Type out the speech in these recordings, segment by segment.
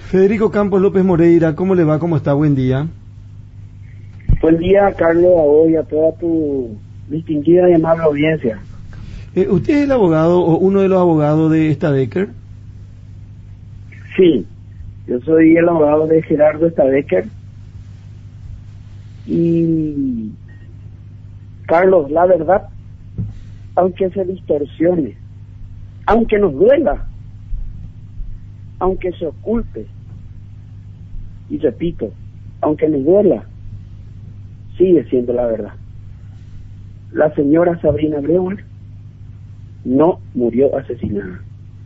Federico Campos López Moreira, ¿cómo le va? ¿Cómo está? Buen día. Buen día, Carlos, a vos y a toda tu distinguida y amable audiencia. ¿Usted es el abogado o uno de los abogados de Stadecker? Sí, yo soy el abogado de Gerardo Stadecker. Y, Carlos, la verdad, aunque se distorsione, aunque nos duela, aunque se oculte, y repito, aunque nos duela, sigue siendo la verdad. La señora Sabrina Brewer no murió asesinada.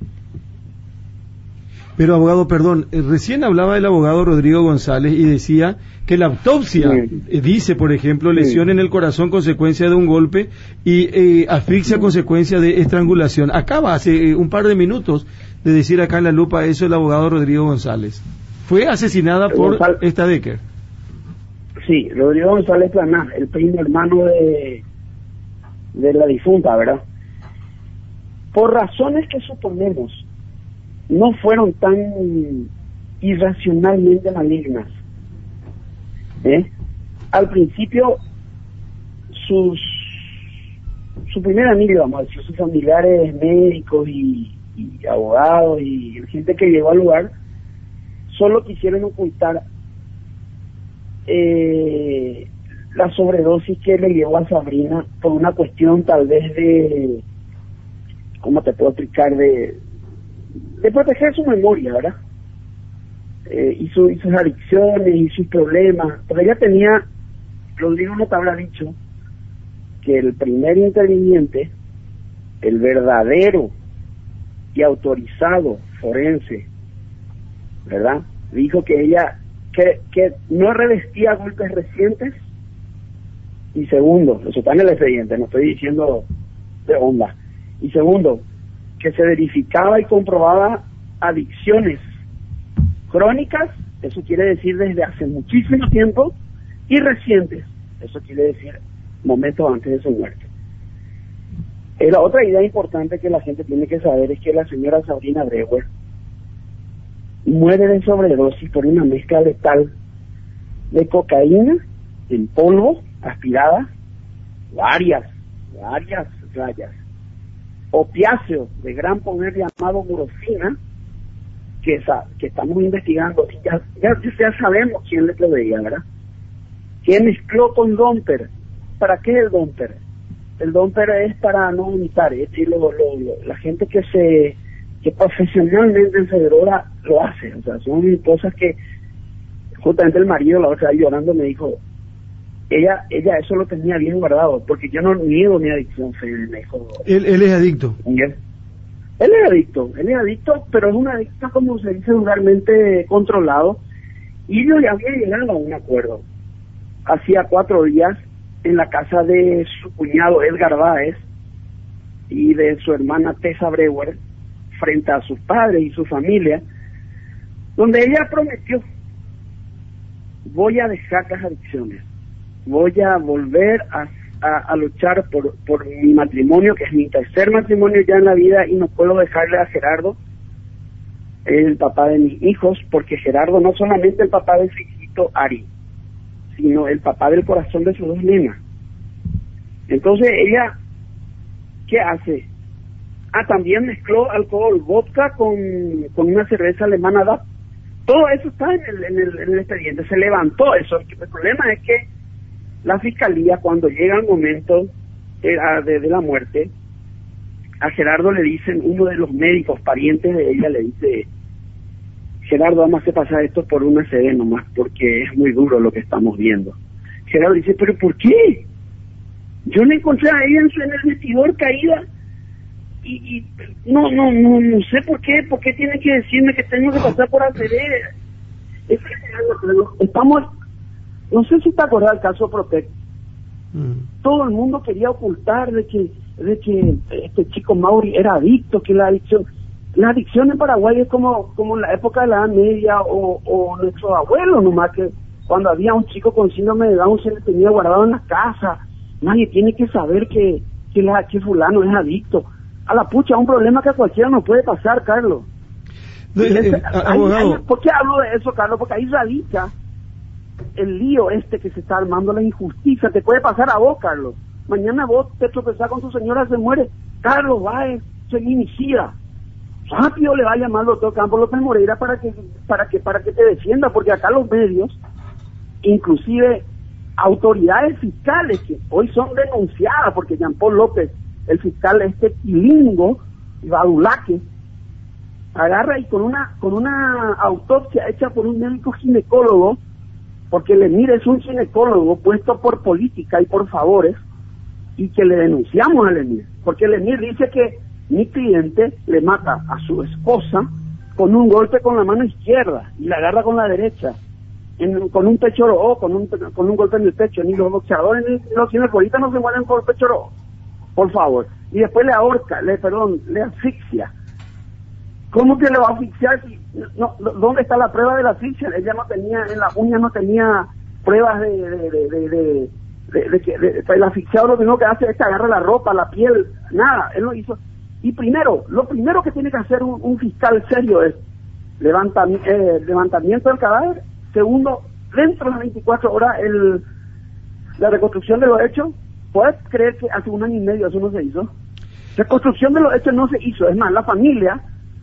Pero abogado, perdón, recién hablaba el abogado Rodrigo González y decía que la autopsia dice, por ejemplo, lesión en el corazón consecuencia de un golpe y asfixia consecuencia de estrangulación. Acaba hace un par de minutos de decir acá en la lupa eso el abogado Rodrigo González. Fue asesinada por Stadecker. Sí, Rodrigo González Planá, el primo hermano de la difunta, ¿verdad? Por razones que suponemos no fueron tan irracionalmente malignas. Al principio, su primer amigo, vamos a decir, sus familiares médicos y abogados y gente que llegó al lugar, solo quisieron ocultar la sobredosis que le llevó a Sabrina por una cuestión tal vez de, ¿cómo te puedo explicar? De proteger su memoria, ¿verdad? Y sus adicciones y sus problemas. Pero ella tenía, Rodrigo no te habrá dicho, que el primer interviniente, el verdadero y autorizado forense, ¿verdad? Dijo que ella, que no revestía golpes recientes, y segundo, eso está en el expediente, no estoy diciendo de onda, y segundo, que se verificaba y comprobaba adicciones crónicas, eso quiere decir desde hace muchísimo tiempo, y recientes, eso quiere decir momentos antes de su muerte. La otra idea importante que la gente tiene que saber es que la señora Sabrina Brewer muere de sobredosis por una mezcla letal de cocaína en polvo, aspirada, varias rayas, opiáceo de gran poder llamado morfina, que estamos investigando, y ya sabemos quién le proveía, ¿verdad? ¿Quién mezcló con Domper? ¿Para qué el Domper? El Domper es para no vomitar, es decir, la gente que profesionalmente se droga lo hace, o sea, son cosas que justamente el marido la otra vez llorando me dijo, ella eso lo tenía bien guardado, porque yo no niego mi adicción, me dijo. Él es adicto. Él es adicto, pero es un adicto, como se dice vulgarmente, controlado, y yo ya había llegado a un acuerdo hacía 4 días en la casa de su cuñado Edgar Báez y de su hermana Tessa Brewer, frente a sus padres y su familia, donde ella prometió: voy a dejar las adicciones, voy a volver a luchar por mi matrimonio, que es mi tercer matrimonio ya en la vida, y no puedo dejarle a Gerardo, el papá de mis hijos, porque Gerardo no solamente el papá de su hijito Ari, sino el papá del corazón de sus 2 nenas. Entonces ella, ¿qué hace? También mezcló alcohol, vodka con una cerveza alemana DAP. Todo eso está en el expediente, se levantó eso. El problema es que la fiscalía, cuando llega el momento de la muerte, a Gerardo le dicen, uno de los médicos parientes de ella le dice: Gerardo, vamos a hacer pasar esto por una CD nomás, porque es muy duro lo que estamos viendo. Gerardo dice: ¿pero por qué? Yo le encontré a ella en el vestidor caída, y no sé por qué tiene que decirme que tengo que pasar por ACD. Estamos, no sé si te acordás del caso Protect. Todo el mundo quería ocultar de que este chico Mauri era adicto, que la adicción en Paraguay es como en la época de la Edad Media o nuestros abuelos, nomás, que cuando había un chico con síndrome de Down se le tenía guardado en la casa. Nadie tiene que saber que fulano es adicto. A la pucha, un problema que a cualquiera nos puede pasar, Carlos. Abogado. ¿Por qué hablo de eso, Carlos? Porque ahí radica el lío que se está armando, la injusticia. Te puede pasar a vos, Carlos. Mañana vos te tropezás con tu señora, se muere. Carlos Báez, feminicida. Rápido le va a llamar al doctor Campos López Moreira para que te defienda, porque acá los medios, inclusive autoridades fiscales que hoy son denunciadas, porque Jean Paul López, el fiscal quilingo, Badulaque, agarra y con una autopsia hecha por un médico ginecólogo, porque Lemir es un ginecólogo puesto por política y por favores, y que le denunciamos a Lemir, porque Lemir dice que mi cliente le mata a su esposa con un golpe con la mano izquierda y la agarra con la derecha, con un pecho rojo, con un golpe en el pecho. Ni los boxeadores ni los ginecolistas no se mueren por pecho rojo, por favor. Y después le ahorca, le asfixia. ¿Cómo que le va a asfixiar? ¿Dónde está la prueba de la asfixia? Ella no tenía, en la uña no tenía pruebas de que el asfixiado lo primero que hace es que agarra la ropa, la piel, nada, él lo hizo. Y lo primero que tiene que hacer un fiscal serio es levantamiento del cadáver. Segundo, dentro de las 24 horas la reconstrucción de los hechos. ¿Puedes creer que hace 1 año y medio eso no se hizo? Reconstrucción de los hechos no se hizo. Es más, la familia,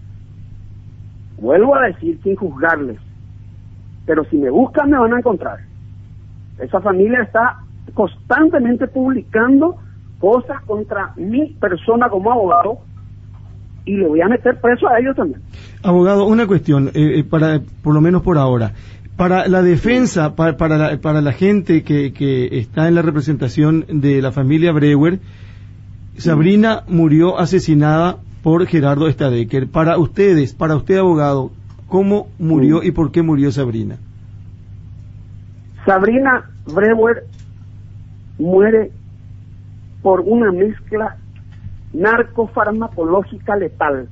vuelvo a decir sin juzgarles, pero si me buscan me van a encontrar. Esa familia está constantemente publicando cosas contra mi persona como abogado, y le voy a meter preso a ellos también. Abogado, una cuestión, por lo menos por ahora. Para la defensa, para la gente que está en la representación de la familia Brewer, Sabrina murió asesinada por Gerardo Stadecker. Para usted, abogado, ¿cómo murió y por qué murió Sabrina? Sabrina Brewer muere por una mezcla narcofarmacológica letal.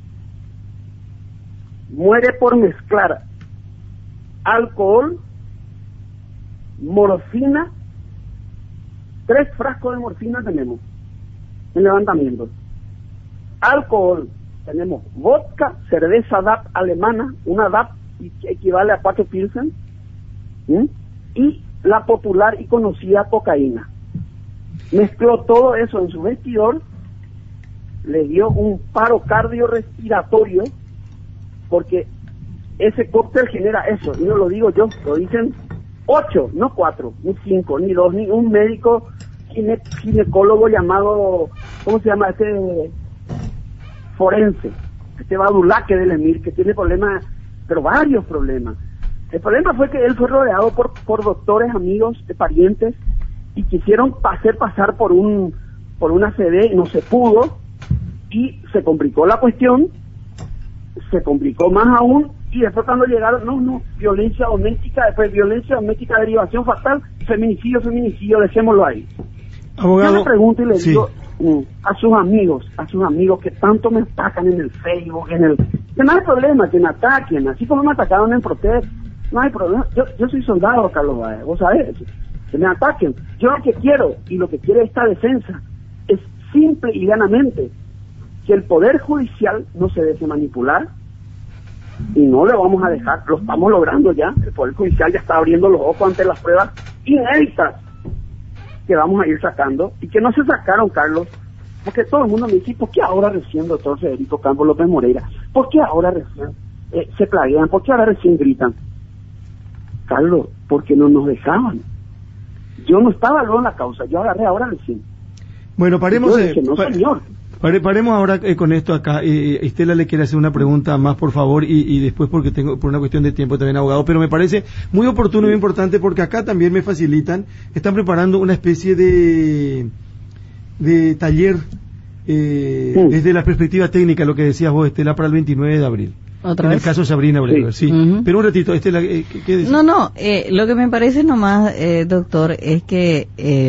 Muere por mezclar alcohol, morfina, 3 frascos de morfina tenemos en levantamiento. Alcohol, tenemos vodka, cerveza DAP alemana, una DAP equivale a 4 Pilsen, y la popular y conocida cocaína. Mezcló todo eso en su vestidor, le dio un paro cardiorrespiratorio, porque ese cóctel genera eso, y no lo digo yo, lo dicen 8, no 4, ni 5, ni 2, ni un médico ginecólogo llamado, ¿cómo se llama? Forense, Badulaque de Lemir, que tiene problemas, pero varios problemas. El problema fue que él fue rodeado por doctores, amigos, parientes, y quisieron hacer pasar por una CD, y no se pudo, y se complicó la cuestión, se complicó más aún, y después cuando llegaron, violencia doméstica, después violencia doméstica, derivación fatal, feminicidio, dejémoslo ahí. Abogado, yo le pregunto y le digo a sus amigos que tanto me atacan en el Facebook, que no hay problema, que me ataquen, así como me atacaron en Protest, no hay problema. Yo soy soldado, Carlos Báez, vos sabés, que me ataquen. Yo lo que quiero, y lo que quiere esta defensa, es simple y llanamente que el Poder Judicial no se deje manipular, y no le vamos a dejar, lo estamos logrando ya. El Poder Judicial ya está abriendo los ojos ante las pruebas inéditas que vamos a ir sacando, y que no se sacaron, Carlos, porque todo el mundo me dice, ¿por qué ahora recién, doctor Federico Campos López Moreira? ¿Por qué ahora recién se plaguean? ¿Por qué ahora recién gritan? Carlos, porque no nos dejaban. Yo no estaba luego en la causa, yo agarré ahora recién. Bueno, paremos. Yo dije, no, señor. Paremos ahora con esto acá. Estela le quiere hacer una pregunta más, por favor, y después porque tengo por una cuestión de tiempo también, abogado, pero me parece muy oportuno y muy importante porque acá también me facilitan, están preparando una especie de taller desde la perspectiva técnica, lo que decías vos, Estela, para el 29 de abril. ¿Otra en vez? El caso Sabrina Brewer, sí. Pero un ratito, Estela, ¿qué decís? No, lo que me parece nomás, doctor, es que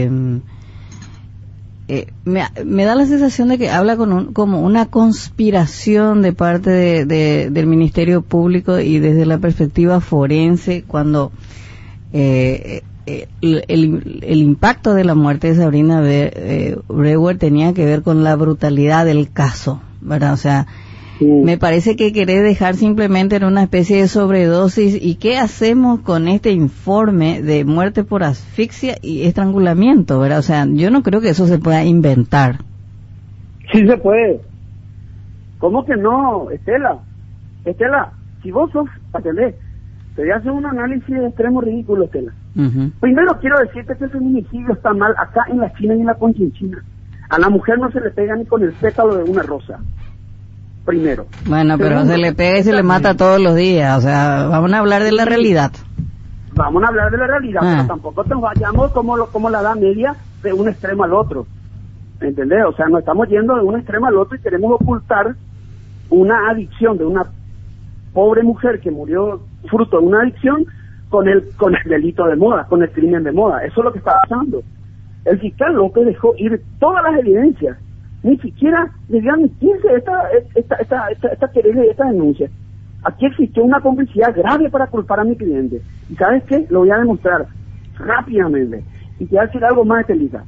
me da la sensación de que habla como una conspiración de parte del Ministerio Público y desde la perspectiva forense, cuando el impacto de la muerte de Sabrina Brewer tenía que ver con la brutalidad del caso, ¿verdad? O sea, Me parece que querés dejar simplemente en una especie de sobredosis. ¿Y qué hacemos con este informe de muerte por asfixia y estrangulamiento, verdad? O sea, yo no creo que eso se pueda inventar. Sí se puede. ¿Cómo que no, Estela? Estela, si vos sos, atendés, te voy a hacer un análisis de extremo ridículo, Estela. Primero quiero decirte que el feminicidio está mal acá en la China y en la Conchinchina. A la mujer no se le pega ni con el pétalo de una rosa. Primero. Bueno, pero se le pega y se le mata todos los días. O sea, vamos a hablar de la realidad. Vamos a hablar de la realidad, pero tampoco nos vayamos como la edad media de un extremo al otro. ¿Entendés? O sea, nos estamos yendo de un extremo al otro y queremos ocultar una adicción de una pobre mujer que murió fruto de una adicción con el delito de moda, con el crimen de moda. Eso es lo que está pasando. El fiscal López dejó ir todas las evidencias. Ni siquiera debía admitirse esta querella y esta denuncia. Aquí existió una complicidad grave para culpar a mi cliente. ¿Y sabes qué? Lo voy a demostrar rápidamente. Y te voy a decir algo más, Estelita.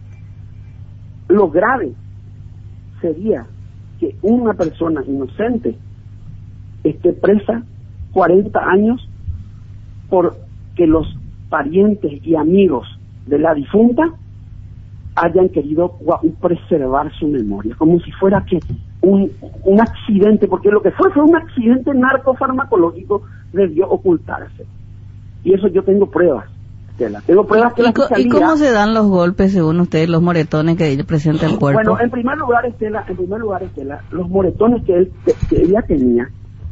Lo grave sería que una persona inocente esté presa 40 años porque los parientes y amigos de la difunta hayan querido preservar su memoria, como si fuera que un accidente, porque lo que fue un accidente narcofarmacológico, debió ocultarse. Y eso yo tengo pruebas. Tengo pruebas que la fiscalía... ¿Y cómo se dan los golpes, según ustedes, los moretones que ella presenta el cuerpo? Bueno, en primer lugar, Estela, los moretones que ella tenía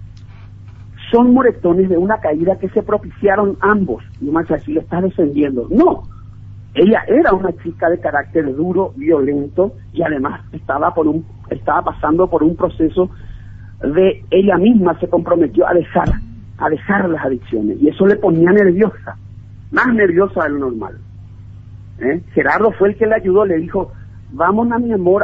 son moretones de una caída que se propiciaron ambos. Y más así le está defendiendo. No, ella era una chica de carácter duro, violento, y además estaba pasando por un proceso de ella misma se comprometió a dejar las adicciones, y eso le ponía nerviosa, más nerviosa de lo normal. Gerardo fue el que le ayudó, le dijo, vamos a mi amor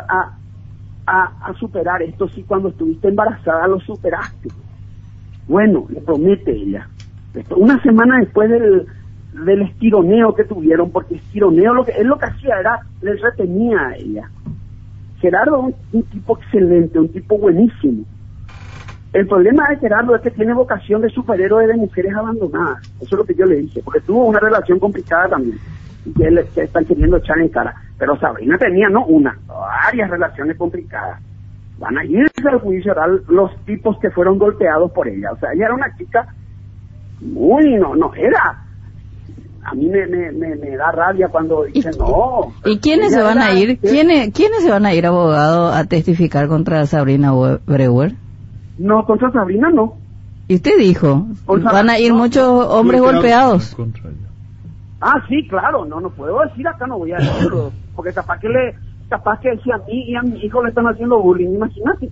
a superar esto. Si cuando estuviste embarazada lo superaste. Bueno, le promete ella. Una semana después del estironeo que tuvieron, porque estironeo lo que hacía era, le retenía a ella. Gerardo un tipo excelente, un tipo buenísimo. El problema de Gerardo es que tiene vocación de superhéroe de mujeres abandonadas. Eso es lo que yo le dije, porque tuvo una relación complicada también, y que él están queriendo echar en cara. Pero Sabrina tenía no una, varias relaciones complicadas. Van a irse al juicio oral los tipos que fueron golpeados por ella. O sea, ella era una chica muy, no era... A mí me da rabia cuando dicen no. ¿Y quiénes se van a ir? ¿Quiénes se van a ir, abogado, a testificar contra Sabrina Breuer? No, contra Sabrina no. ¿Y usted dijo? ¿Van a ir muchos hombres golpeados? Ah, sí, claro. No puedo decir acá, no voy a decirlo. Porque capaz que si a mí y a mi hijo le están haciendo bullying, imagínate.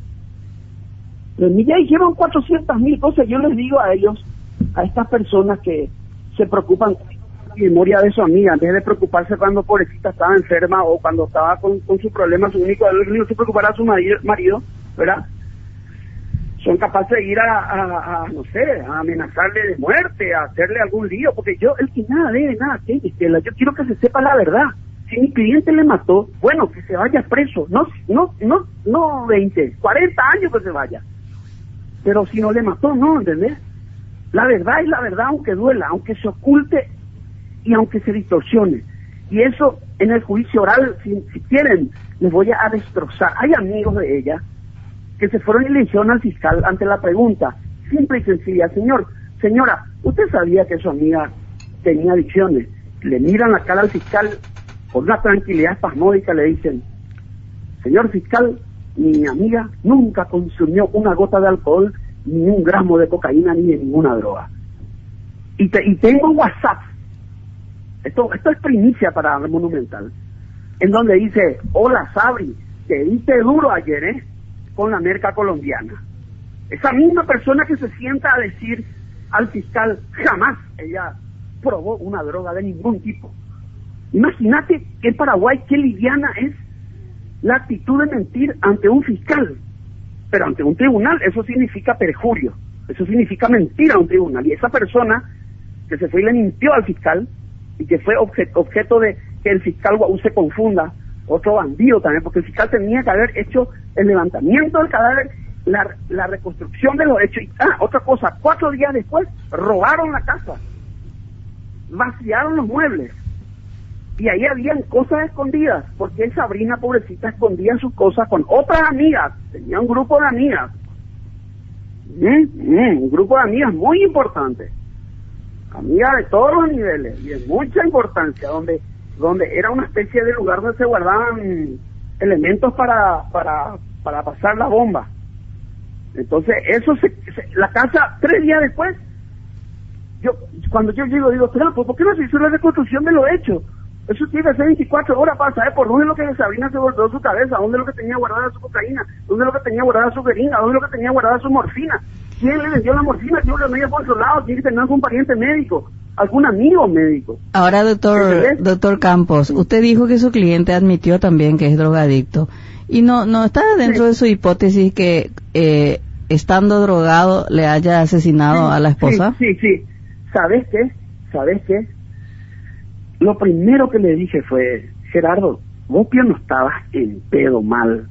De mí ya hicieron 400,000 cosas. Yo les digo a ellos, a estas personas que se preocupan la memoria de su amiga, en vez de preocuparse cuando pobrecita estaba enferma o cuando estaba con su problema, su único no se preocupara a su marido, ¿verdad? Son capaces de ir no sé, a amenazarle de muerte, a hacerle algún lío, porque el que nada debe, nada tiene, Estela. Yo quiero que se sepa la verdad. Si mi cliente le mató, bueno, que se vaya preso, no 20, 40 años que se vaya. Pero si no le mató, no, ¿entendés? La verdad es la verdad, aunque duela, aunque se oculte y aunque se distorsione. Y eso en el juicio oral, si quieren, les voy a destrozar. Hay amigos de ella que se fueron y le dijeron al fiscal ante la pregunta, simple y sencilla, señora, ¿usted sabía que su amiga tenía adicciones? Le miran la cara al fiscal con una tranquilidad espasmódica, le dicen, señor fiscal, mi amiga nunca consumió una gota de alcohol, ni un gramo de cocaína, ni de ninguna droga. Y tengo WhatsApp, esto es primicia para Monumental, en donde dice, hola Sabri, te diste duro ayer, con la merca colombiana. Esa misma persona que se sienta a decir al fiscal, jamás ella probó una droga de ningún tipo. Imagínate que en Paraguay qué liviana es la actitud de mentir ante un fiscal, pero ante un tribunal eso significa perjurio, eso significa mentir a un tribunal, y esa persona que se fue y le mintió al fiscal, y que fue objeto de que el fiscal se confunda, otro bandido también, porque el fiscal tenía que haber hecho el levantamiento del cadáver la reconstrucción de los hechos. Otra cosa, 4 días después robaron la casa, vaciaron los muebles y ahí habían cosas escondidas, porque Sabrina, pobrecita, escondía sus cosas con otras amigas, tenía un grupo de amigas, un grupo de amigas muy importante, amigas de todos los niveles y de mucha importancia, donde era una especie de lugar donde se guardaban elementos para pasar la bomba. Entonces eso la casa 3 días después, cuando yo llego digo, pero ¿por qué no se hizo la reconstrucción de los hechos? Eso tiene que ser 24 horas para saber por dónde es lo que Sabrina se volvió su cabeza, dónde es lo que tenía guardada su cocaína, dónde es lo que tenía guardada su jeringa, dónde es lo que tenía guardada su morfina, quién le vendió la morfina, quién lo había controlado, quién tenía algún pariente médico, algún amigo médico. Ahora, doctor Campos, usted dijo que su cliente admitió también que es drogadicto, y no está dentro de su hipótesis que estando drogado le haya asesinado a la esposa. Sí. ¿Sabes qué? Lo primero que le dije fue, Gerardo, vos que no estabas en pedo mal,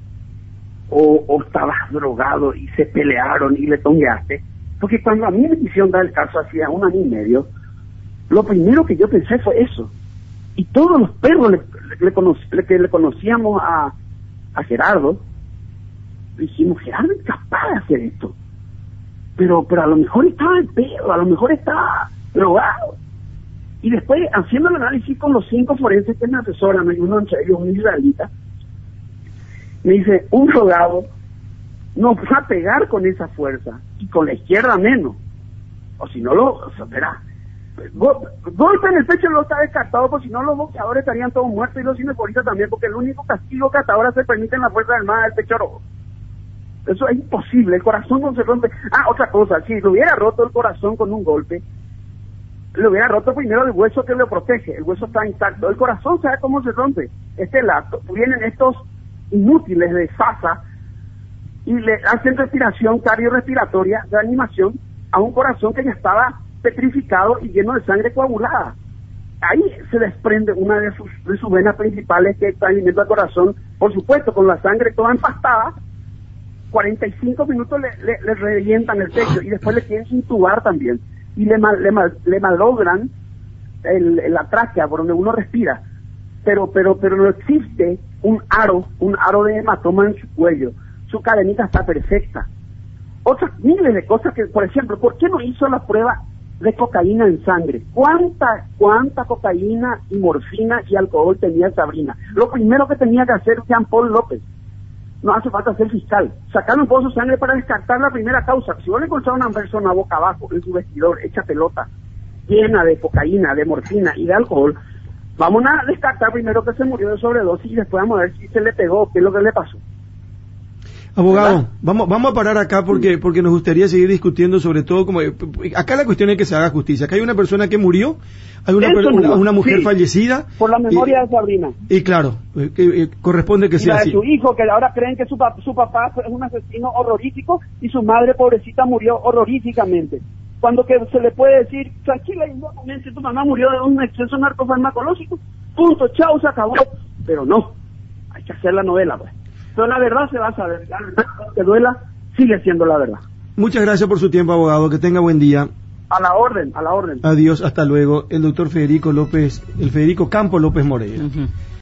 o estabas drogado y se pelearon y le tongueaste, porque cuando a mí me quisieron dar el caso hacía 1 año y medio, lo primero que yo pensé fue eso, y todos los perros que le conocíamos a Gerardo, dijimos, Gerardo es capaz de hacer esto, pero a lo mejor estaba en pedo, a lo mejor estaba drogado. Y después, haciendo el análisis con los 5 forenses que me asesoran, uno entre ellos un israelita, me dice, un drogado no va a pegar con esa fuerza, y con la izquierda menos, o si no verá, golpe en el pecho no está descartado, porque si no los boxeadores estarían todos muertos y los cineforistas también, porque el único castigo que hasta ahora se permite en la fuerza del mar es el pecho rojo. Eso es imposible, el corazón no se rompe. Otra cosa, si le hubiera roto el corazón con un golpe, le hubiera roto primero el hueso que lo protege, el hueso está intacto, el corazón sabe cómo se rompe. Vienen estos inútiles de FASA y le hacen respiración cardiorrespiratoria de animación a un corazón que ya estaba petrificado y lleno de sangre coagulada. Ahí se desprende una de sus venas principales que está alimentando al corazón, por supuesto con la sangre toda empastada. 45 minutos le revientan el pecho y después le quieren intubar también y le malogran la tráquea por donde uno respira, pero no existe un aro de hematoma en su cuello, su cadenita está perfecta. Otras miles de cosas que, por ejemplo, ¿por qué no hizo la prueba de cocaína en sangre? ¿Cuánta cocaína y morfina y alcohol tenía Sabrina? Lo primero que tenía que hacer Jean Paul López, no hace falta ser fiscal, sacar un poco de su sangre para descartar la primera causa. Si vos le encontrás a una persona boca abajo en su vestidor, hecha pelota, llena de cocaína, de morfina y de alcohol, vamos a descartar primero que se murió de sobredosis y después vamos a ver si se le pegó, qué es lo que le pasó. Abogado, vamos a parar acá porque nos gustaría seguir discutiendo sobre todo como acá la cuestión es que se haga justicia. Acá hay una persona que murió, hay una mujer fallecida por la memoria de Sabrina. Y claro, corresponde que sea así. Y su hijo, que ahora creen que su papá es un asesino horrorífico y su madre pobrecita murió horroríficamente. Cuando que se le puede decir, tranquila, inmediatamente tu mamá murió de un exceso narcofarmacológico, punto, chao, se acabó. Pero no, hay que hacer la novela, pues. Pero la verdad se va a saber, la verdad que duela sigue siendo la verdad. Muchas gracias por su tiempo, abogado, que tenga buen día. A la orden. Adiós, hasta luego. El doctor Federico Campos López Moreira.